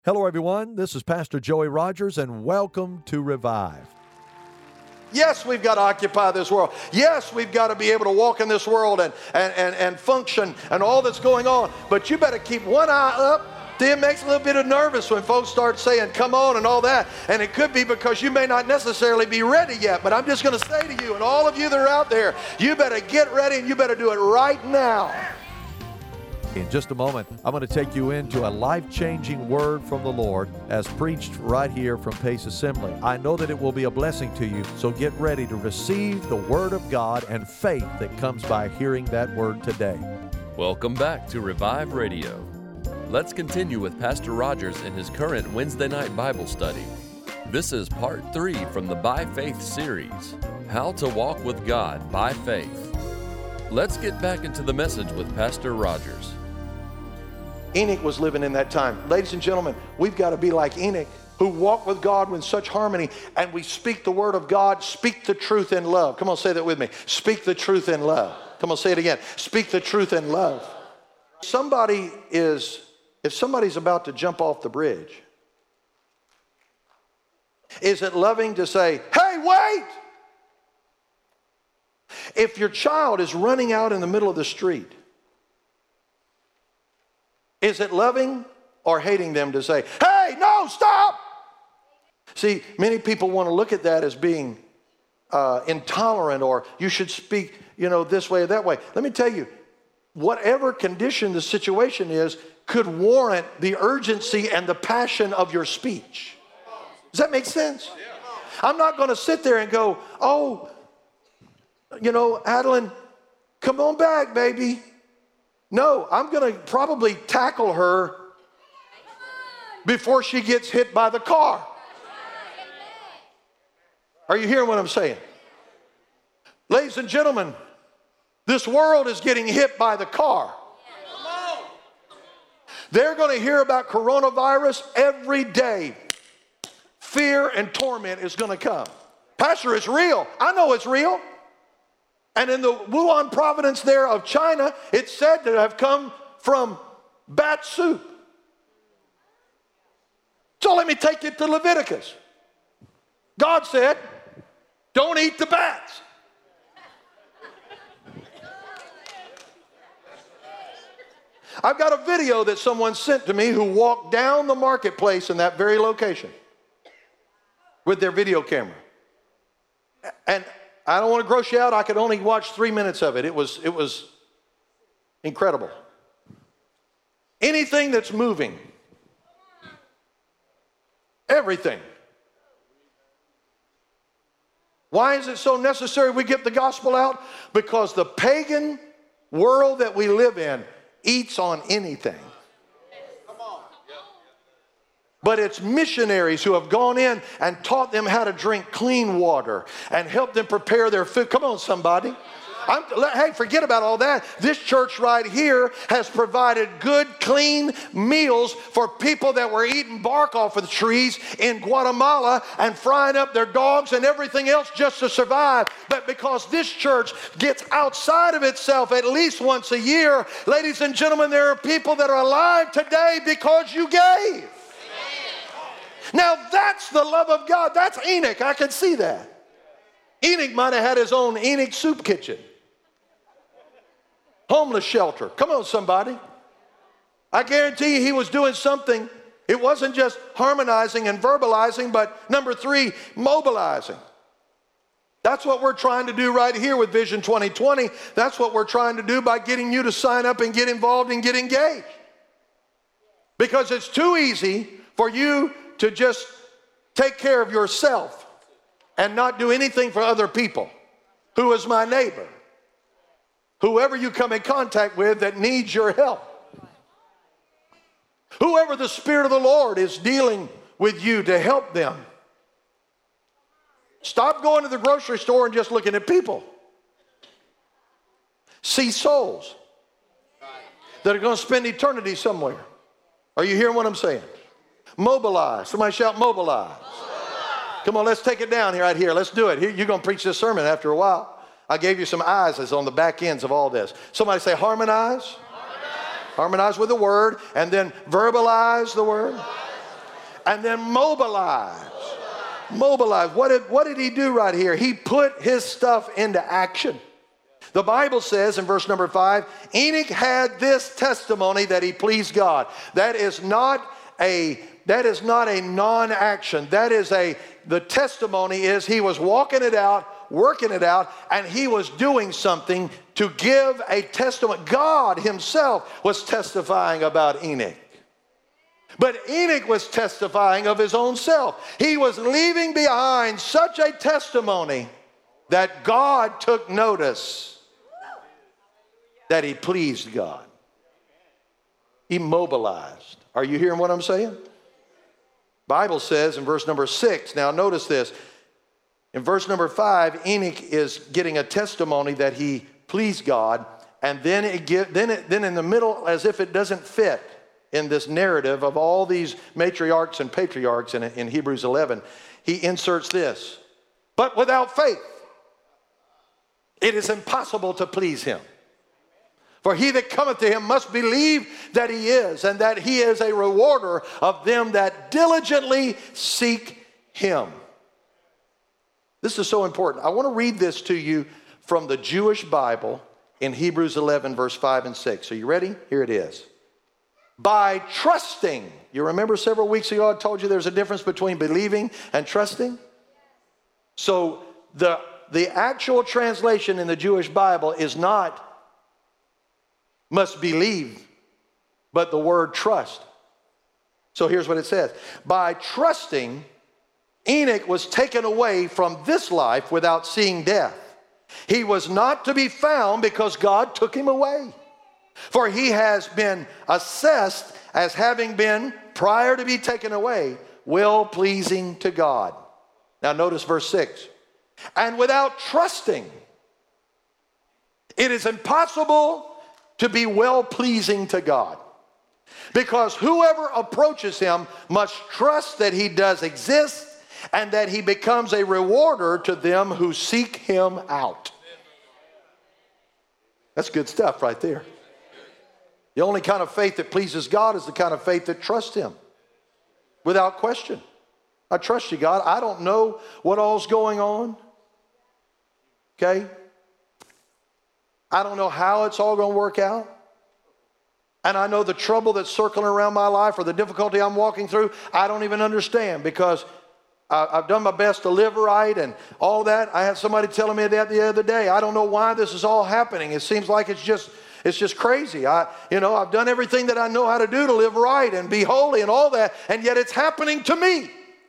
Hello, everyone. This is Pastor Joey Rogers, and welcome to Revive. Yes, we've got to occupy this world. Yes, we've got to be able to walk in this world and function and all that's going on. But you better keep one eye up. It makes a little bit of nervous when folks start saying, come on and all that. And it could be because you may not necessarily be ready yet. But I'm just going to say to you and all of you that are out there, you better get ready and you better do it right now. In just a moment, I'm going to take you into a life-changing word from the Lord as preached right here from Pace Assembly. I know that it will be a blessing to you, so get ready to receive the Word of God and faith that comes by hearing that Word today. Welcome back to Revive Radio. Let's continue with Pastor Rogers in his current Wednesday night Bible study. This is part 3 from the By Faith series, How to Walk with God by Faith. Let's get back into the message with Pastor Rogers. Enoch was living in that time. Ladies and gentlemen, we've got to be like Enoch, who walked with God with such harmony, and we speak the word of God, speak the truth in love. Come on, say that with me. Speak the truth in love. Come on, say it again. Speak the truth in love. If somebody's about to jump off the bridge, is it loving to say, hey, wait? If your child is running out in the middle of the street, is it loving or hating them to say, hey, no, stop? See, many people want to look at that as being intolerant, or you should speak, this way or that way. Let me tell you, whatever condition the situation is could warrant the urgency and the passion of your speech. Does that make sense? I'm not going to sit there and go, Adeline, come on back, baby. No, I'm going to probably tackle her before she gets hit by the car. Are you hearing what I'm saying? Ladies and gentlemen, this world is getting hit by the car. They're going to hear about coronavirus every day. Fear and torment is going to come. Pastor, it's real. I know it's real. And in the Wuhan province there of China, it's said to have come from bat soup. So let me take it to Leviticus. God said, don't eat the bats. I've got a video that someone sent to me who walked down the marketplace in that very location with their video camera. And I don't want to gross you out. I could only watch 3 minutes of it. It was incredible. Anything that's moving, everything. Why is it so necessary we get the gospel out? Because the pagan world that we live in eats on anything. But it's missionaries who have gone in and taught them how to drink clean water and helped them prepare their food. Come on, somebody. Hey, forget about all that. This church right here has provided good, clean meals for people that were eating bark off of the trees in Guatemala and frying up their dogs and everything else just to survive. But because this church gets outside of itself at least once a year, ladies and gentlemen, there are people that are alive today because you gave. Now that's the love of God. That's Enoch. I can see that. Enoch might have had his own Enoch soup kitchen. Homeless shelter. Come on, somebody. I guarantee you he was doing something. It wasn't just harmonizing and verbalizing, but number 3, mobilizing. That's what we're trying to do right here with Vision 2020. That's what we're trying to do by getting you to sign up and get involved and get engaged. Because it's too easy for you to just take care of yourself and not do anything for other people. Who is my neighbor? Whoever you come in contact with that needs your help. Whoever the Spirit of the Lord is dealing with you to help them. Stop going to the grocery store and just looking at people. See souls that are going to spend eternity somewhere. Are you hearing what I'm saying? Mobilize. Somebody shout mobilize. Come on, let's take it down here, right here. Let's do it. Here, you're going to preach this sermon after a while. I gave you some eyes on the back ends of all this. Somebody say harmonize. Harmonize with the word, and then verbalize the word. And then mobilize. Mobilize. What did he do right here? He put his stuff into action. The Bible says in verse number 5, Enoch had this testimony that he pleased God. That is not a non-action. The testimony is he was walking it out, working it out, and he was doing something to give a testimony. God himself was testifying about Enoch. But Enoch was testifying of his own self. He was leaving behind such a testimony that God took notice that he pleased God. He mobilized. Are you hearing what I'm saying? Bible says in verse number 6, now notice this. In verse number 5, Enoch is getting a testimony that he pleased God, and then in the middle, as if it doesn't fit in this narrative of all these matriarchs and patriarchs in Hebrews 11, he inserts this. But without faith, it is impossible to please him. For he that cometh to him must believe that he is, and that he is a rewarder of them that diligently seek him. This is so important. I want to read this to you from the Jewish Bible in Hebrews 11, verse 5 and 6. Are you ready? Here it is. By trusting. You remember several weeks ago I told you there's a difference between believing and trusting? So the actual translation in the Jewish Bible is not must believe, but the word trust. So here's what it says. By trusting, Enoch was taken away from this life without seeing death. He was not to be found because God took him away. For he has been assessed as having been, prior to be taken away, well-pleasing to God. Now notice verse 6. And without trusting, it is impossible to be well-pleasing to God. Because whoever approaches him must trust that he does exist and that he becomes a rewarder to them who seek him out. That's good stuff right there. The only kind of faith that pleases God is the kind of faith that trusts him. Without question. I trust you, God. I don't know what all's going on. Okay? I don't know how it's all going to work out. And I know the trouble that's circling around my life or the difficulty I'm walking through, I don't even understand because I've done my best to live right and all that. I had somebody telling me that the other day. I don't know why this is all happening. It seems like it's just crazy. I've done everything that I know how to do to live right and be holy and all that, and yet it's happening to me.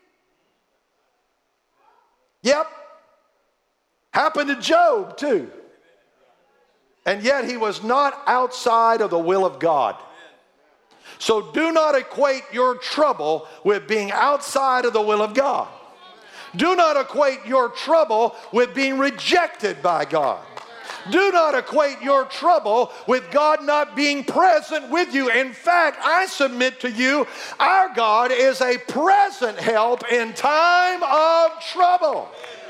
Yep. Happened to Job too. And yet he was not outside of the will of God. So do not equate your trouble with being outside of the will of God. Do not equate your trouble with being rejected by God. Do not equate your trouble with God not being present with you. In fact, I submit to you, our God is a present help in time of trouble.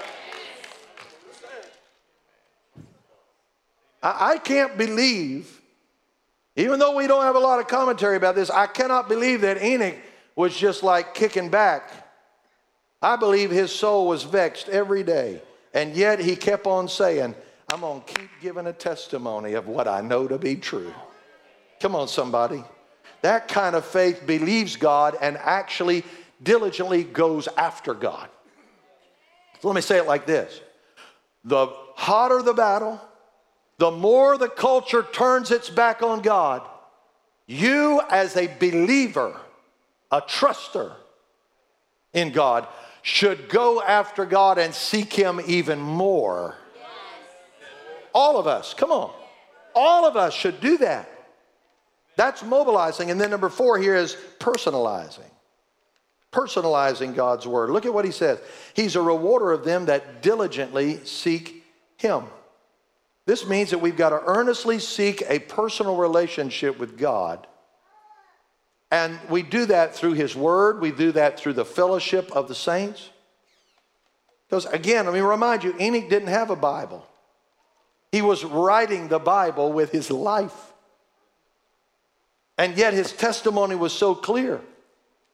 I can't believe, even though we don't have a lot of commentary about this, I cannot believe that Enoch was just like kicking back. I believe his soul was vexed every day. And yet he kept on saying, I'm going to keep giving a testimony of what I know to be true. Come on, somebody. That kind of faith believes God and actually diligently goes after God. So let me say it like this. The hotter the battle, the more the culture turns its back on God, you as a believer, a truster in God, should go after God and seek him even more. Yes. All of us, come on. All of us should do that. That's mobilizing. And then number 4 here is personalizing. Personalizing God's word. Look at what he says. He's a rewarder of them that diligently seek him. This means that we've got to earnestly seek a personal relationship with God. And we do that through his word. We do that through the fellowship of the saints. Because again, let me remind you, Enoch didn't have a Bible. He was writing the Bible with his life. And yet his testimony was so clear.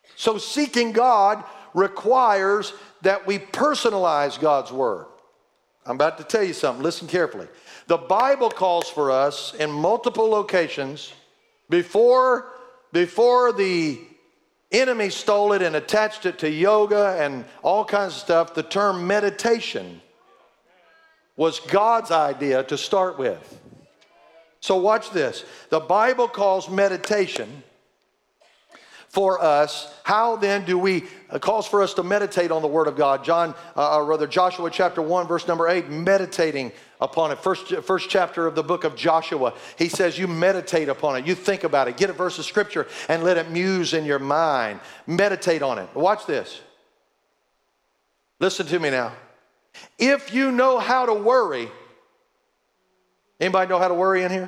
So seeking God requires that we personalize God's word. I'm about to tell you something. Listen carefully. The Bible calls for us in multiple locations before the enemy stole it and attached it to yoga and all kinds of stuff. The term meditation was God's idea to start with. So watch this. The Bible calls meditation for us. How then do we, calls for us to meditate on the Word of God. Joshua chapter 1, verse number 8, meditating upon it. First chapter of the book of Joshua, he says you meditate upon it. You think about it. Get a verse of Scripture and let it muse in your mind. Meditate on it. Watch this. Listen to me now. If you know how to worry, anybody know how to worry in here?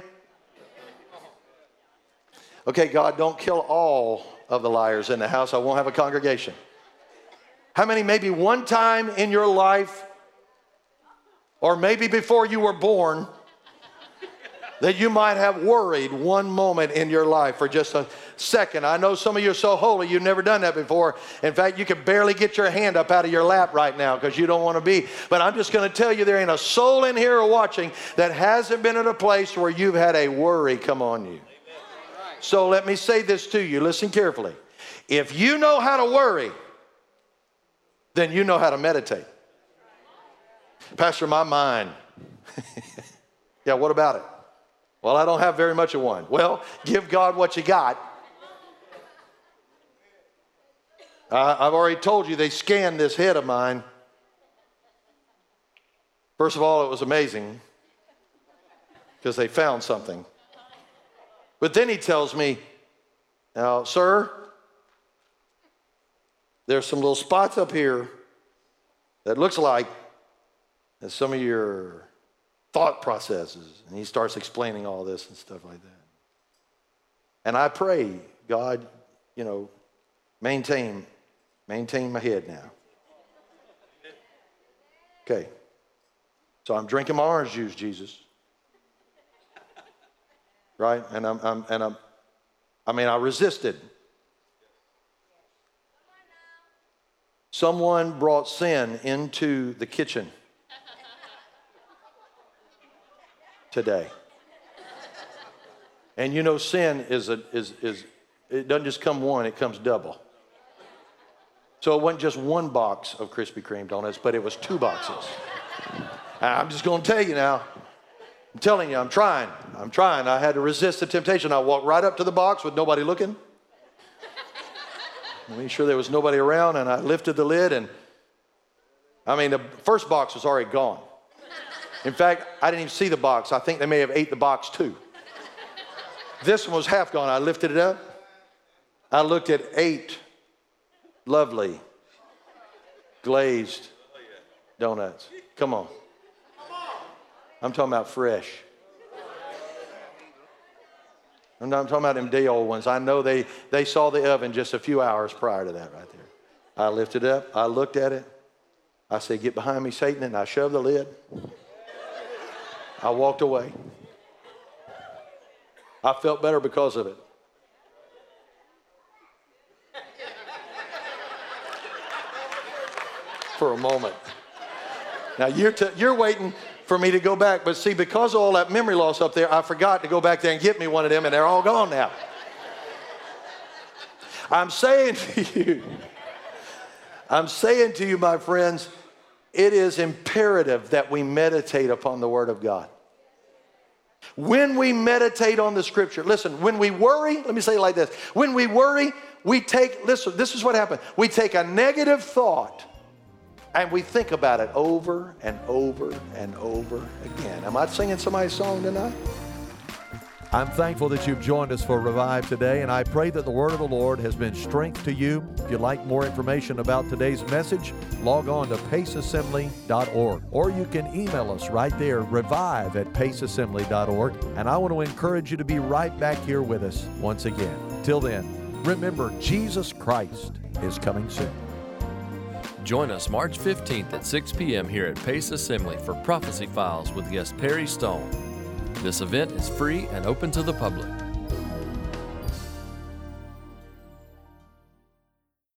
Okay, God, don't kill all of the liars in the house. I won't have a congregation. How many, maybe one time in your life, or maybe before you were born, that you might have worried one moment in your life for just a second? I know some of you are so holy, you've never done that before. In fact, you can barely get your hand up out of your lap right now because you don't want to be. But I'm just going to tell you, there ain't a soul in here or watching that hasn't been in a place where you've had a worry come on you. So let me say this to you. Listen carefully. If you know how to worry, then you know how to meditate. Pastor, my mind. Yeah, what about it? Well, I don't have very much of one. Well, give God what you got. I've already told you they scanned this head of mine. First of all, it was amazing because they found something. But then he tells me, now, sir, there's some little spots up here that looks like some of your thought processes. And he starts explaining all this and stuff like that. And I pray, God, maintain my head now. Okay. So I'm drinking my orange juice, Jesus. Right? And I resisted. Someone brought sin into the kitchen today. And sin is it doesn't just come one, it comes double. So it wasn't just one box of Krispy Kreme donuts, but it was 2 boxes. I'm just going to tell you now. I'm telling you, I'm trying. I had to resist the temptation. I walked right up to the box with nobody looking. I made sure there was nobody around, and I lifted the lid, and the first box was already gone. In fact, I didn't even see the box. I think they may have ate the box too. This one was half gone. I lifted it up. I looked at 8 lovely glazed donuts. Come on. I'm talking about fresh. I'm talking about them day old ones. I know they saw the oven just a few hours prior to that right there. I lifted it up. I looked at it. I said, get behind me, Satan, and I shoved the lid. I walked away. I felt better because of it. For a moment. Now you're waiting for me to go back, but see, because of all that memory loss up there, I forgot to go back there and get me one of them, and they're all gone now. I'm saying to you, my friends, it is imperative that we meditate upon the Word of God. When we meditate on the Scripture, listen, when we worry, let me say it like this. When we worry, listen, this is what happened. We take a negative thought and we think about it over and over and over again. Am I singing somebody's song tonight? I'm thankful that you've joined us for Revive today, and I pray that the Word of the Lord has been strength to you. If you'd like more information about today's message, log on to paceassembly.org, or you can email us right there, revive@paceassembly.org, and I want to encourage you to be right back here with us once again. Till then, remember, Jesus Christ is coming soon. Join us March 15th at 6 p.m. here at Pace Assembly for Prophecy Files with guest Perry Stone. This event is free and open to the public.